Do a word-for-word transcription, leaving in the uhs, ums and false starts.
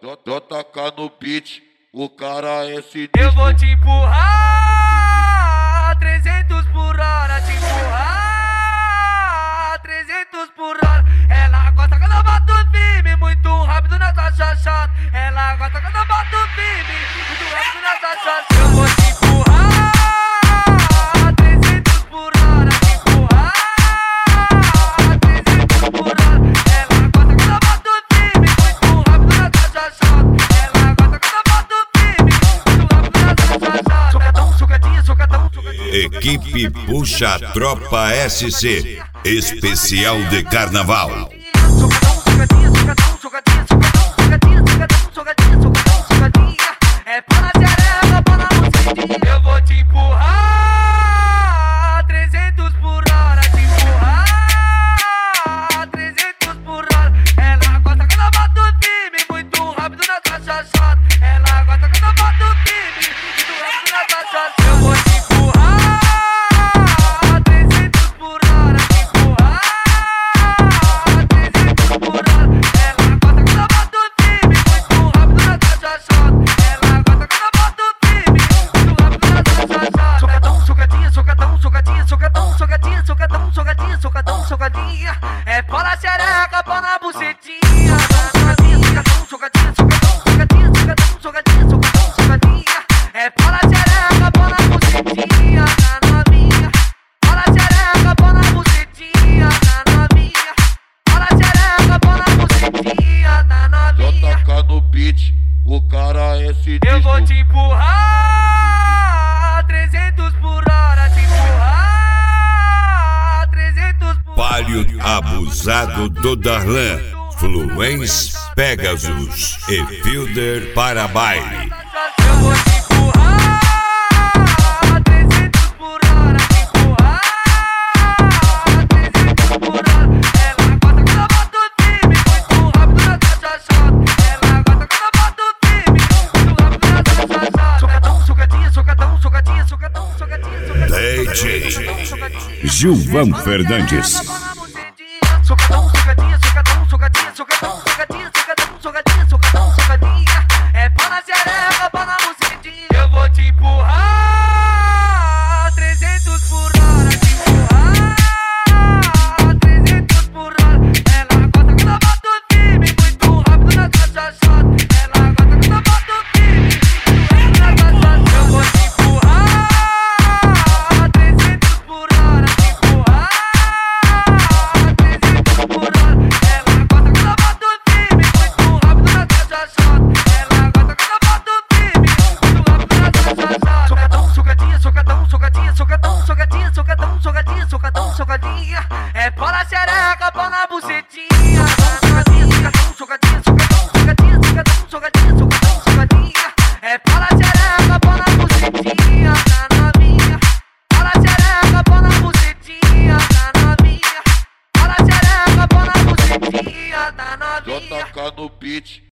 Tô tocar no beat, o cara é sinistro. Eu vou te empurrar trezentos por hora, te empurrar trezentos por hora. Ela gosta quando eu bato firme, muito rápido nessa chachata. Ela gosta quando eu bato firme, muito rápido nessa chachata. Eu vou te empurrar trezentos por hora, te empurrar trezentos por hora. Ela gosta quando eu bato firme, muito rápido nessa chachata. Ela gosta quando eu bato firme, muito rápido nessa chachata. Socadão, socadinha, socadão, socadinha. Equipe Puxa Tropa S C, especial de carnaval. Socadão, socadinha, socadão, socadinha, socadão, socadinha, socadão, socadinha, socadão, socadinha. É para a xereca, para a bucetinha. Eu vou te empurrar trezentos por hora, te empurrar trezentos por hora. Ela gosta quando eu bato firme, muito rápido nessa chachata. Ela gosta quando eu bato firme, muito rápido nessa chachata. Eu vou te empurrar trezentos por hora, te empurrar trezentos por hora. Ela gosta quando eu bato firme, muito rápido nessa chachata. Ela gosta quando eu bato firme, muito rápido nessa chachata. Socadão, socadinha, socadão, socadinha, socadão, socadinha, socadão, socadinha, socadão, socadinha. É pau na xereca, pau na bucetinha. Socadinha, socadão, socadinha, socadão, socadinha, socadão, socadinha, socadão, socadinha. É pau na xereca, pau na bucetinha, na novinha. Pau na xereca, pau na bucetinha, na novinha. Pau na xereca, pau na bucetinha, na Tô novinha. tocar no beat, o cara é sinistro. Eu vou te empurrar trezentos por hora, te empurrar trezentos por hora. Palio abusado do Darlan, Fluence Pegasus e Fielder para baile. Eu vou te empurrar trezentos por hora, te empurrar trezentos por hora. Ela gosta quando eu bato firme, muito rápido nessa chachata. Ela gosta quando eu bato firme, muito rápido nessa chachata. Socadão, socadinha, socadão, socadinha, socadão, socadinha, socadão. D J Gilvan Fernandes. Socadão, socadinha, socadão, socadinha, socadão, socadinha, socadão, socadinha, socadão, socadinha. É pau na xereca, pau na bucetinha. Eu vou te empurrar trezentos por hora, te empurrar trezentos por hora. Ela gosta quando eu bato firme, muito rápido nessa chachata. Ela gosta quando eu bato firme, muito rápido nessa chachata. Eu vou te empurrar trezentos por hora, te empurrar trezentos por hora. Ela gosta quando eu bato firme, muito rápido nessa chachata. Ela gosta quando eu bato firme, muito rápido nessa chachata. Socadão, socadinha, socadão, socadinha, socadão, socadinha, socadão, socadinha, socadão, socadinha. É pau na xereca, pau na bucetinha. Socadinha, socadão, socadinha, socadão, socadinha, socadão, socadinha, socadão, socadinha. É pau na xereca, pau na bucetinha, na novinha. Pau na xereca, pau na bucetinha, na novinha. Pau na xereca, pau na bucetinha, na Tô novinha. tocar no beat,